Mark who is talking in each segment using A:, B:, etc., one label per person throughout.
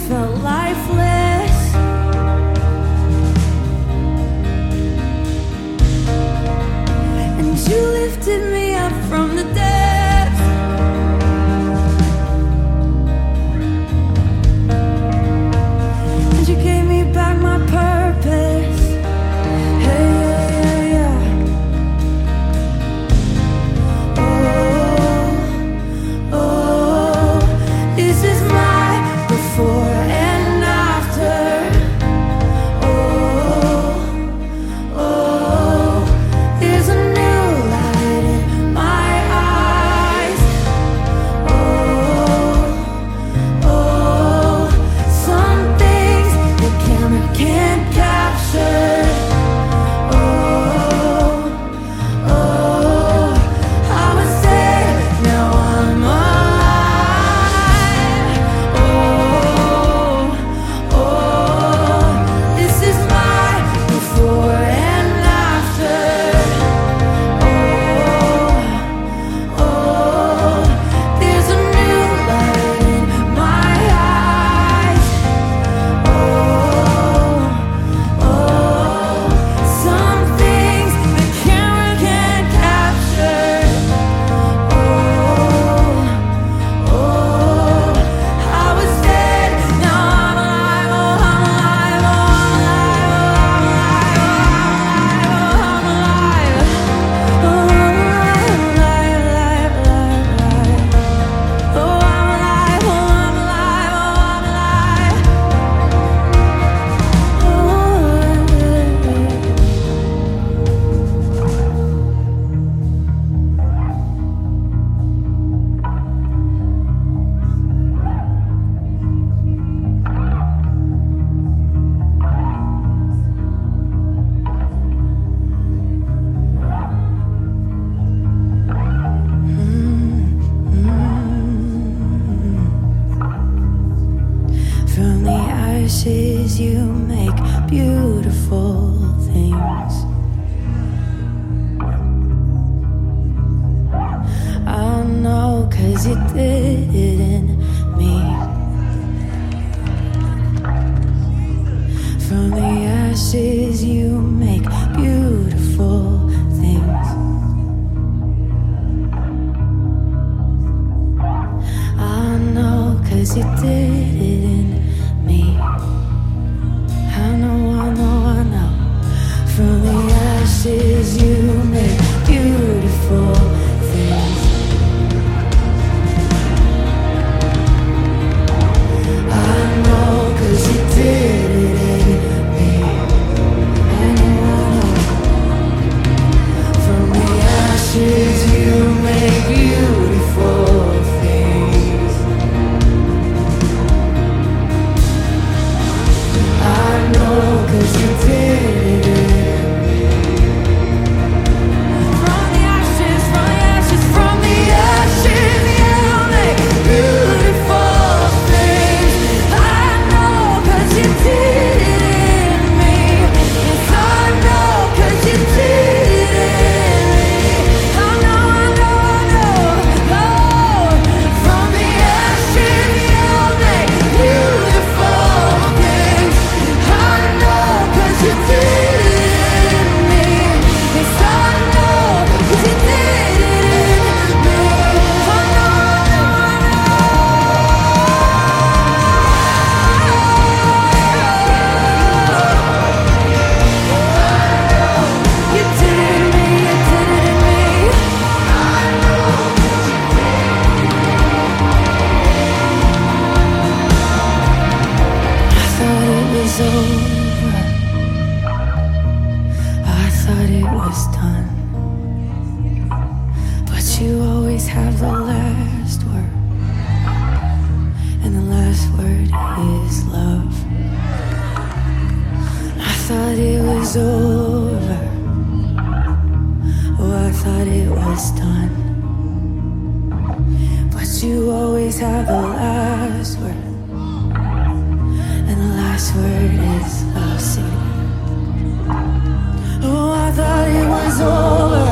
A: felt lifeless. And you lifted me up from the depths. And you gave me back my purpose. Hey, yeah, yeah, yeah. Oh, oh, this is my before and after. Oh, oh, there's a new light in my eyes. Oh, oh, some things the camera can't capture. Oh, oh, I was dead, now I'm alive. Oh, oh, this is my before and after. Oh, oh, there's a new light in my eyes. Oh, oh, some things the camera can't capture. Oh, oh, I was dead, now I'm alive. Oh, I'm alive. Oh, I'm alive. Oh, I'm alive. Oh, I'm alive, alive, alive, alive. Oh, I'm alive. Oh, I'm alive. Oh, I'm From the ashes you make beautiful things. I know 'cause you did it in me. From the ashes you make beautiful things. I know 'cause you did it in me. I know, I know, I know. From the ashes you make beautiful things. I know 'cause you did it in me. I know, I know. From the ashes you make beautiful things. I know 'cause you did it. From the ashes, from the ashes, you make beautiful things. I know 'cause you did it in me. Yes, I know 'cause you did it in me. I know, I know, I know. Oh, from the ashes, you make beautiful things. I know 'cause you did it in me. Yes, I know 'cause you did it in me. I know, I know, you did it in me, you did it in me. I thought it was over. I thought it was done. But you always have the last word. And the last word is love. I thought it was over. Oh, I thought it was done. But you always have the last word. And the last word is love. Sing it. Oh, I thought it was over.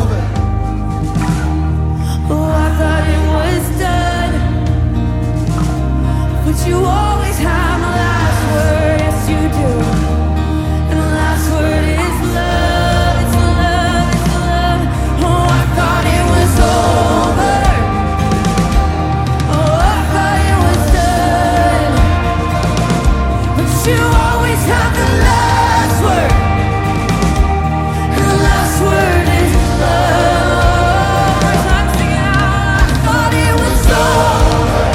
A: Oh, I thought it was done. But you always have my life. word, yes you do. And the last word is love. It's love, it's love. Oh, I thought it was over. Oh, I thought it was done. But you always have the last word. And the last word is love. I'm singing out, I thought it was over.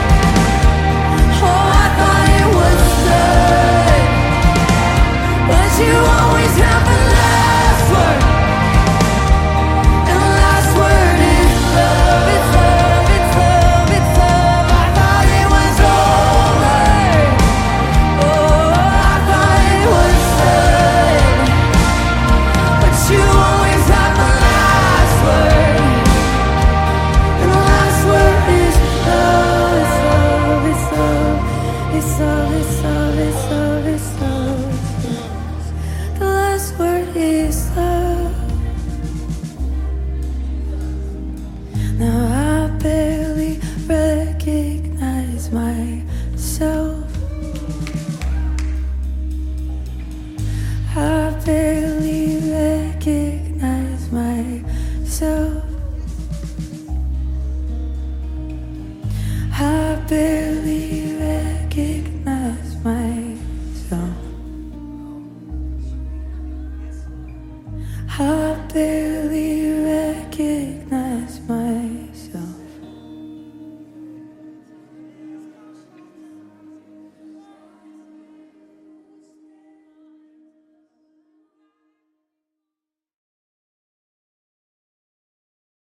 A: Oh, I thought it was done. But you always have the last word. And the last word is love. It's love, it's love, it's love. I thought it was over. Oh, I thought it was done. But you always have the last word. And the last word is love. It's love, it's love. It's love, it's love, it's love, it's love. The last word is love. Now I barely recognize myself. I barely recognize myself. I barely recognize myself. I barely recognize